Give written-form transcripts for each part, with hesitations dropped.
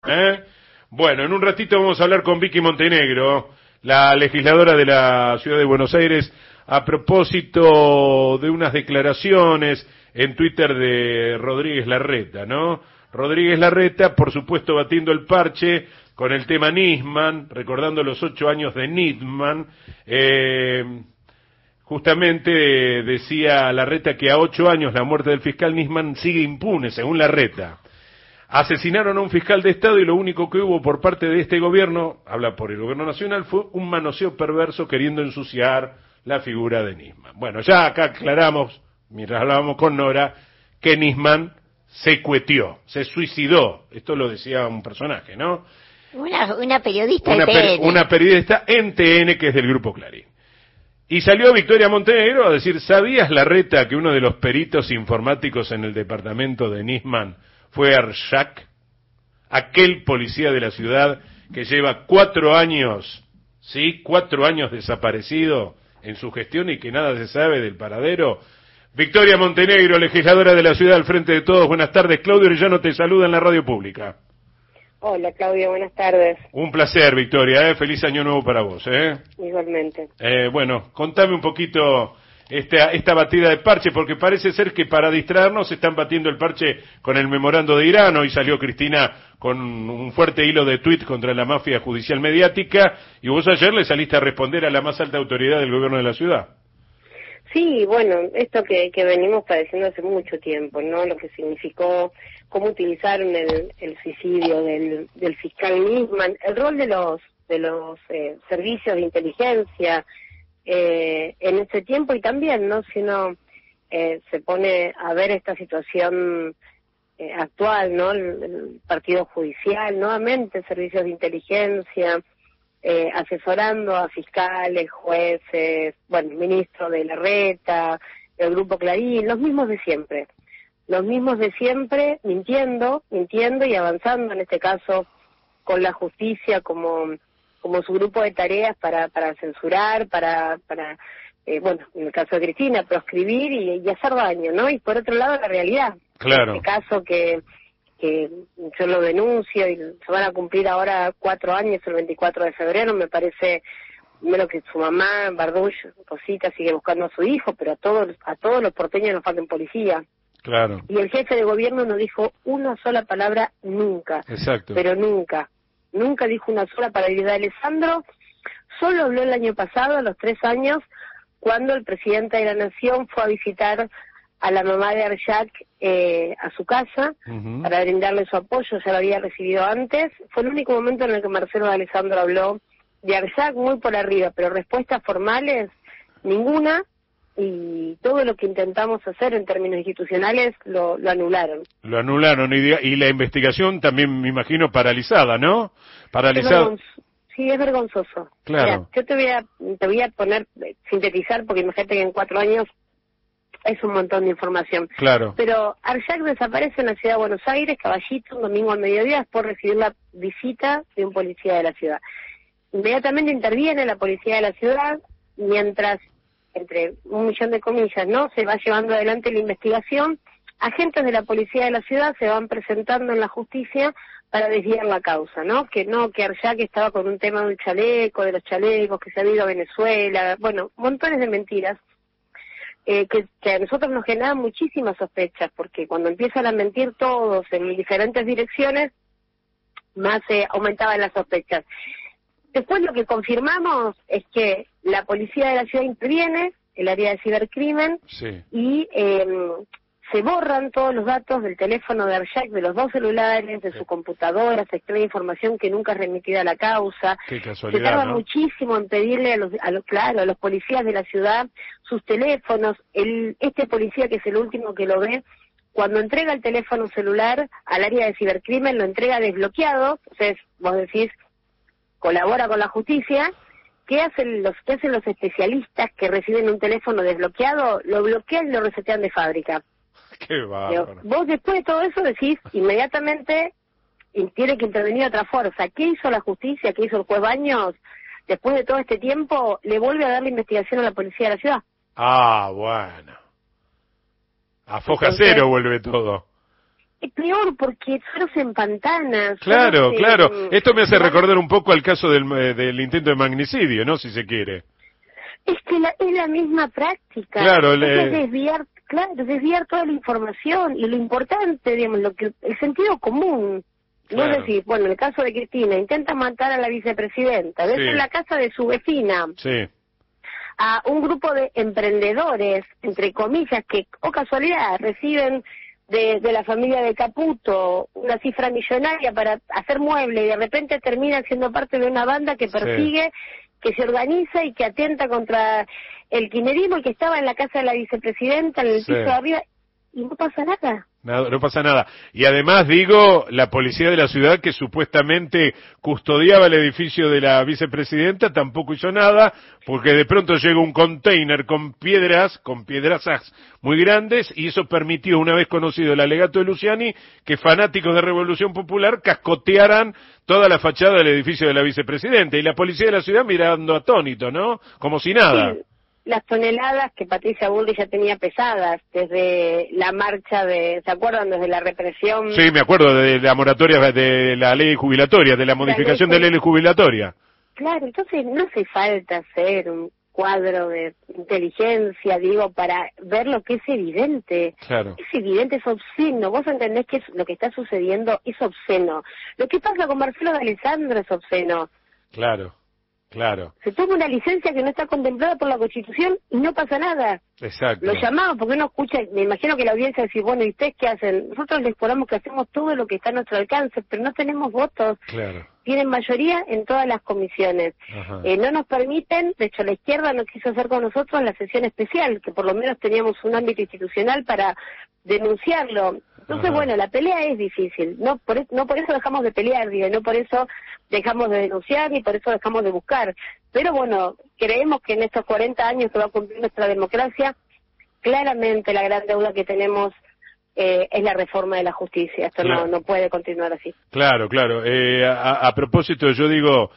¿Eh? Bueno, en un ratito vamos a hablar con Vicky Montenegro, la legisladora de la Ciudad de Buenos Aires, a propósito de unas declaraciones en Twitter de Rodríguez Larreta, ¿no? Rodríguez Larreta, por supuesto, batiendo el parche con el tema Nisman, recordando los 8 años de Nisman. Justamente decía Larreta que a 8 años la muerte del fiscal Nisman sigue impune, según Larreta. Asesinaron a un fiscal de Estado y lo único que hubo por parte de este gobierno, habla por el gobierno nacional, fue un manoseo perverso queriendo ensuciar la figura de Nisman. Bueno, ya acá aclaramos, mientras hablábamos con Nora, que Nisman se cuetió, se suicidó. Esto lo decía un personaje, ¿no? Una periodista de TN. Una periodista en TN, que es del Grupo Clarín. Y salió Victoria Montenegro a decir, ¿sabías, Larreta, que uno de los peritos informáticos en el departamento de Nisman fue Arshak, aquel policía de la ciudad que lleva 4 años, ¿sí? 4 años desaparecido en su gestión y que nada se sabe del paradero? Victoria Montenegro, legisladora de la ciudad al frente de todos. Buenas tardes. Claudio Orellano te saluda en la radio pública. Hola, Claudio, buenas tardes. Un placer, Victoria, Feliz año nuevo para vos, Igualmente. Bueno, contame un poquito esta batida de parche, porque parece ser que para distraernos están batiendo el parche con el memorando de Irán. Hoy salió Cristina con un fuerte hilo de tuit contra la mafia judicial mediática, y vos ayer le saliste a responder a la más alta autoridad del gobierno de la ciudad. Sí, bueno, esto que venimos padeciendo hace mucho tiempo, ¿no? Lo que significó cómo utilizaron el suicidio del fiscal Nisman, el rol de los servicios de inteligencia en ese tiempo, y también, ¿no? Si uno se pone a ver esta situación actual, ¿no? El partido judicial, nuevamente servicios de inteligencia, asesorando a fiscales, jueces, bueno, ministro de Larreta, el Grupo Clarín, los mismos de siempre, mintiendo y avanzando, en este caso, con la justicia como su grupo de tareas para censurar, bueno, en el caso de Cristina, proscribir y hacer daño, ¿no? Y por otro lado, la realidad. Claro. En este caso que yo lo denuncio y se van a cumplir ahora 4 años, el 24 de febrero, me parece, primero que su mamá, Barduch, Rosita, sigue buscando a su hijo, pero a todos los porteños nos faltan policía. Claro. Y el jefe de gobierno no dijo una sola palabra nunca. Exacto. Pero nunca dijo una sola para Vidal Alessandro. Solo habló el año pasado, a los 3 años, cuando el presidente de la Nación fue a visitar a la mamá de Arshak a su casa, para brindarle su apoyo. Ya lo había recibido antes. Fue el único momento en el que Marcelo de Alessandro habló de Arshak, muy por arriba, pero respuestas formales, ninguna, y todo lo que intentamos hacer en términos institucionales lo anularon. Lo anularon, y la investigación también, me imagino, paralizada, ¿no? Paralizada. Sí, es vergonzoso. Claro. Mira, yo te voy a poner, sintetizar, porque imagínate que en 4 años es un montón de información. Claro. Pero Arshak desaparece en la ciudad de Buenos Aires, Caballito, un domingo al mediodía, después de recibir la visita de un policía de la ciudad. Inmediatamente interviene la policía de la ciudad, mientras, entre un millón de comillas, ¿no?, se va llevando adelante la investigación. Agentes de la policía de la ciudad se van presentando en la justicia para desviar la causa, ¿no? Que Arshak estaba con un tema de un chaleco, de los chalecos, que se ha ido a Venezuela, bueno, montones de mentiras. Que a nosotros nos generan muchísimas sospechas, porque cuando empiezan a mentir todos en diferentes direcciones, más aumentaban las sospechas. Después lo que confirmamos es que la policía de la ciudad interviene, el área de cibercrimen, sí, y se borran todos los datos del teléfono de Arshak, de los 2 celulares, de su computadora, se extrae información que nunca es remitida a la causa. Qué casualidad, se tarda ¿no? muchísimo en pedirle a los policías de la ciudad sus teléfonos. Este policía, que es el último que lo ve, cuando entrega el teléfono celular al área de cibercrimen, lo entrega desbloqueado. Entonces, vos decís, colabora con la justicia. ¿Qué hacen los especialistas que reciben un teléfono desbloqueado? Lo bloquean y lo resetean de fábrica. Qué bárbaro. Vos después de todo eso decís, inmediatamente tiene que intervenir otra fuerza. ¿Qué hizo la justicia? ¿Qué hizo el juez Baños? Después de todo este tiempo, le vuelve a dar la investigación a la policía de la ciudad. Ah, bueno. A foja cero vuelve todo. es peor porque solo se empantana. Claro, claro. Esto me hace recordar un poco al caso del intento de magnicidio, ¿no? Si se quiere. Es que es la misma práctica. Claro, desviar toda la información y lo importante, digamos, el sentido común. Claro. No decir, bueno, en el caso de Cristina, intenta matar a la vicepresidenta, ves en la casa de su vecina. Sí. A un grupo de emprendedores, entre comillas, que, o casualidad, reciben de la familia de Caputo una cifra millonaria para hacer muebles y de repente terminan siendo parte de una banda que persigue, que se organiza y que atenta contra el kirchnerismo y que estaba en la casa de la vicepresidenta, en el piso de arriba, y no pasa nada. No pasa nada. Y además, digo, la policía de la ciudad que supuestamente custodiaba el edificio de la vicepresidenta tampoco hizo nada, porque de pronto llegó un container con piedrazas muy grandes, y eso permitió, una vez conocido el alegato de Luciani, que fanáticos de Revolución Popular cascotearan toda la fachada del edificio de la vicepresidenta, y la policía de la ciudad mirando atónito, ¿no? Como si nada. Sí. Las toneladas que Patricia Bullrich ya tenía pesadas desde la marcha ¿se acuerdan? Desde la represión. Sí, me acuerdo de la moratoria de la ley jubilatoria, de la modificación de la ley jubilatoria. Claro, entonces no hace falta hacer un cuadro de inteligencia, digo, para ver lo que es evidente. Claro. Es evidente, es obsceno. Vos entendés que lo que está sucediendo es obsceno. Lo que pasa con Marcelo de Alessandro es obsceno. Claro. Claro. Se toma una licencia que no está contemplada por la Constitución y no pasa nada. Exacto. Lo llamamos porque no escucha, me imagino que la audiencia dice, bueno, ¿y ustedes qué hacen? Nosotros les ponemos que hacemos todo lo que está a nuestro alcance, pero no tenemos votos. Claro. Tienen mayoría en todas las comisiones. No nos permiten, de hecho la izquierda no quiso hacer con nosotros la sesión especial, que por lo menos teníamos un ámbito institucional para denunciarlo. Entonces, bueno, la pelea es difícil, no por eso dejamos de pelear, digo, no por eso dejamos de denunciar ni por eso dejamos de buscar. Pero bueno, creemos que en estos 40 años que va a cumplir nuestra democracia, claramente la gran deuda que tenemos es la reforma de la justicia. Esto claro. no puede continuar así. Claro, claro. A propósito, yo digo,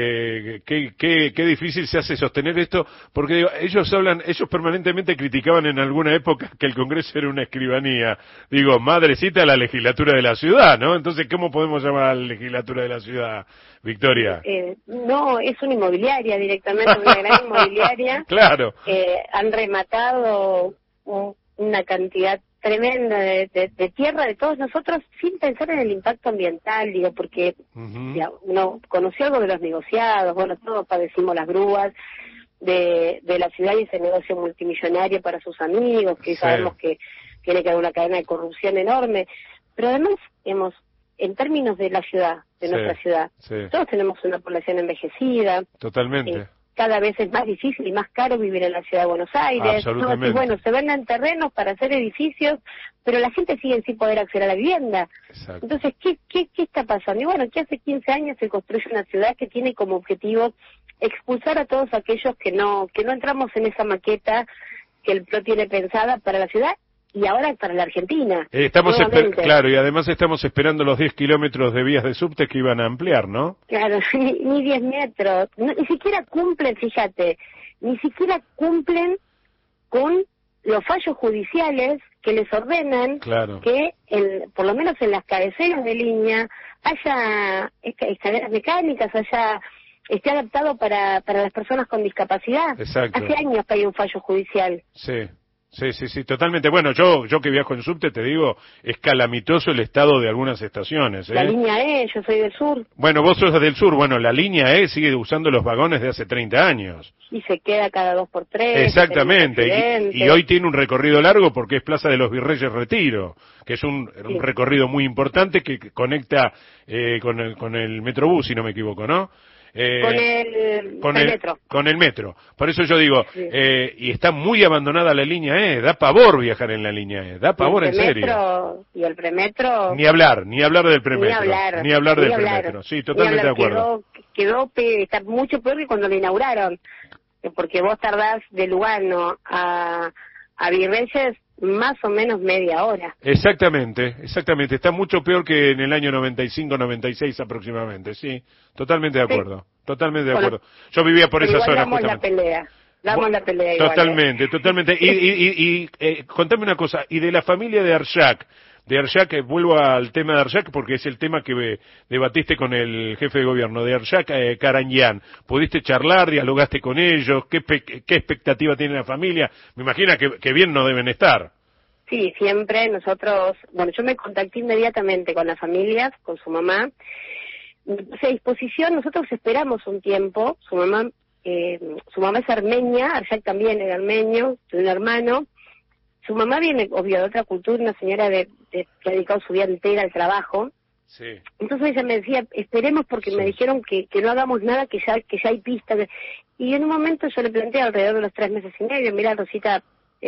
qué difícil se hace sostener esto, porque digo, ellos permanentemente criticaban en alguna época que el Congreso era una escribanía. Digo, madrecita, la legislatura de la ciudad, ¿no? Entonces, ¿cómo podemos llamar a la legislatura de la ciudad, Victoria? No, es una inmobiliaria directamente, una gran inmobiliaria. Claro. Han rematado una cantidad tremenda de tierra de todos nosotros sin pensar en el impacto ambiental, digo, porque ya, uno conoció algo de los negociados, bueno, todos padecimos las grúas de la ciudad y ese negocio multimillonario para sus amigos, que sabemos que tiene que haber una cadena de corrupción enorme, pero además en términos de la ciudad, de nuestra ciudad, todos tenemos una población envejecida. Totalmente. Cada vez es más difícil y más caro vivir en la ciudad de Buenos Aires. Absolutamente. Y bueno, se venden terrenos para hacer edificios, pero la gente sigue sin poder acceder a la vivienda. Exacto. Entonces, ¿qué está pasando? Y bueno, que hace 15 años se construye una ciudad que tiene como objetivo expulsar a todos aquellos que no entramos en esa maqueta que el PRO tiene pensada para la ciudad y ahora para la Argentina. Claro, y además estamos esperando los 10 kilómetros de vías de subte que iban a ampliar, ¿no? Claro, ni 10 metros. Ni siquiera cumplen, fíjate, ni siquiera cumplen con los fallos judiciales que les ordenan que, por lo menos en las cabeceras de línea, haya escaleras mecánicas, esté adaptado para las personas con discapacidad. Exacto. Hace años que hay un fallo judicial. Sí, totalmente. Bueno, yo que viajo en subte, te digo, es calamitoso el estado de algunas estaciones. La línea E, yo soy del sur. Bueno, vos sos del sur. Bueno, la línea E sigue usando los vagones de hace 30 años. Y se queda cada 2x3. Exactamente. Y hoy tiene un recorrido largo porque es Plaza de los Virreyes Retiro, que es un recorrido muy importante que conecta con el Metrobús, si no me equivoco, ¿no? Con el metro. Con el metro. Por eso yo digo, y está muy abandonada la línea E, da pavor viajar en la línea E, da pavor en serio. Y el premetro. Ni hablar del premetro. Ni hablar del premetro. Sí, totalmente de acuerdo. Está mucho peor que cuando lo inauguraron, porque vos tardás de Lugano a Virreyes más o menos media hora. Exactamente. Está mucho peor que en el año 95-96 aproximadamente, sí. Totalmente de acuerdo. Yo vivía por esa zona justamente. Damos la pelea igual. Totalmente. Y contame una cosa, y de la familia de Arshak, de Arshak, vuelvo al tema de Arshak porque es el tema que debatiste con el jefe de gobierno de Arshak, Karañán. ¿Pudiste charlar, dialogaste con ellos? ¿Qué expectativa tiene la familia? Me imagino que bien no deben estar. Sí, siempre nosotros, bueno, yo me contacté inmediatamente con la familia, con su mamá. A disposición, nosotros esperamos un tiempo, su mamá es armenia, Arshak también era armenio, tiene un hermano. Su mamá viene, obvio, de otra cultura, una señora que ha dedicado su vida entera al trabajo. Sí. Entonces ella me decía, esperemos porque me dijeron que no hagamos nada, que ya hay pistas. Y en un momento yo le planteé alrededor de los 3 meses y medio, mira, Rosita,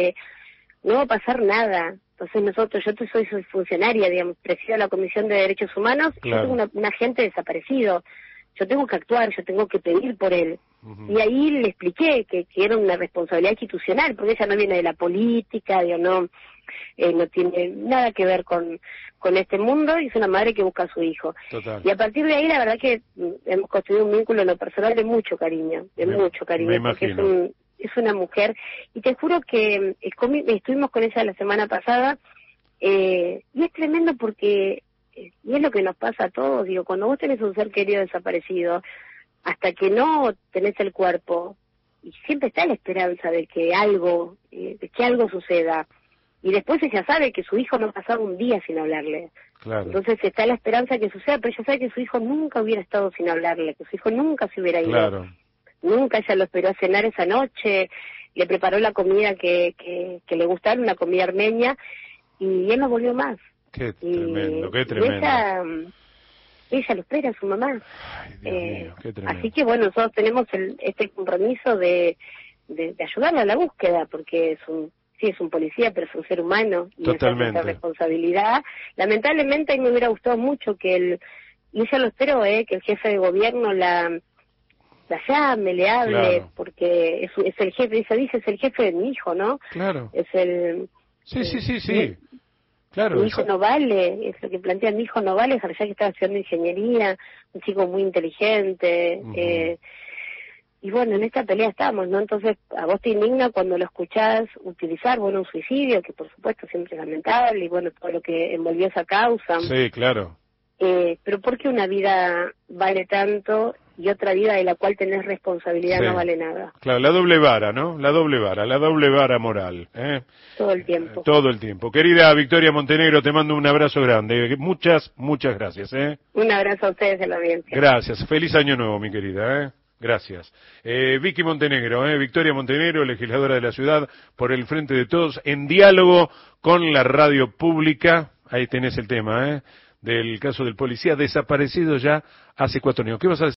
no va a pasar nada. Entonces yo soy funcionaria, digamos, presido la Comisión de Derechos Humanos, claro. Yo tengo un agente desaparecido, yo tengo que actuar, yo tengo que pedir por él. Y ahí le expliqué que era una responsabilidad institucional, porque ella no viene de la política, no tiene nada que ver con este mundo, y es una madre que busca a su hijo. Total. Y a partir de ahí la verdad que hemos construido un vínculo en lo personal de mucho cariño, me imagino. Porque es una mujer, y te juro que estuvimos con ella la semana pasada, y es tremendo porque, y es lo que nos pasa a todos, digo, cuando vos tenés un ser querido desaparecido, hasta que no tenés el cuerpo, y siempre está la esperanza de que algo suceda, y después ella sabe que su hijo no ha pasado un día sin hablarle. Claro. Entonces está la esperanza que suceda, pero ella sabe que su hijo nunca hubiera estado sin hablarle, que su hijo nunca se hubiera ido. Claro. Nunca. Ella lo esperó a cenar esa noche, le preparó la comida que le gustaba, una comida armenia, y él no volvió más. Qué tremendo, qué tremendo. Ella lo espera, su mamá. Ay, Dios mío, qué tremendo. Así que bueno, nosotros tenemos este compromiso de ayudarla a la búsqueda, porque es un policía, pero es un ser humano, y esa es nuestra responsabilidad. Lamentablemente a mí me hubiera gustado mucho y ella lo espero, que el jefe de gobierno la llame, le hable, claro. Porque es el jefe, dice, es el jefe de mi hijo, ¿no? Claro. Es el... Sí. Claro. Mi hijo no vale, es lo que plantea, mi hijo no vale, ya que estaba estudiando ingeniería, un chico muy inteligente, y bueno, en esta pelea estamos, ¿no? Entonces, a vos te indigna cuando lo escuchás utilizar, un suicidio, que por supuesto siempre es lamentable, y bueno, todo lo que envolvió esa causa. Sí, claro. Pero ¿por qué una vida vale tanto y otra vida de la cual tenés responsabilidad no vale nada? Claro, la doble vara, ¿no? La doble vara moral. Todo el tiempo. Todo el tiempo. Querida Victoria Montenegro, te mando un abrazo grande. Muchas gracias. Un abrazo a ustedes de la audiencia. Gracias. Feliz año nuevo, mi querida. Gracias. Vicky Montenegro, Victoria Montenegro, legisladora de la ciudad, por el Frente de Todos, en diálogo con la radio pública. Ahí tenés el tema, del caso del policía desaparecido ya hace 4 años. ¿Qué vas a decir?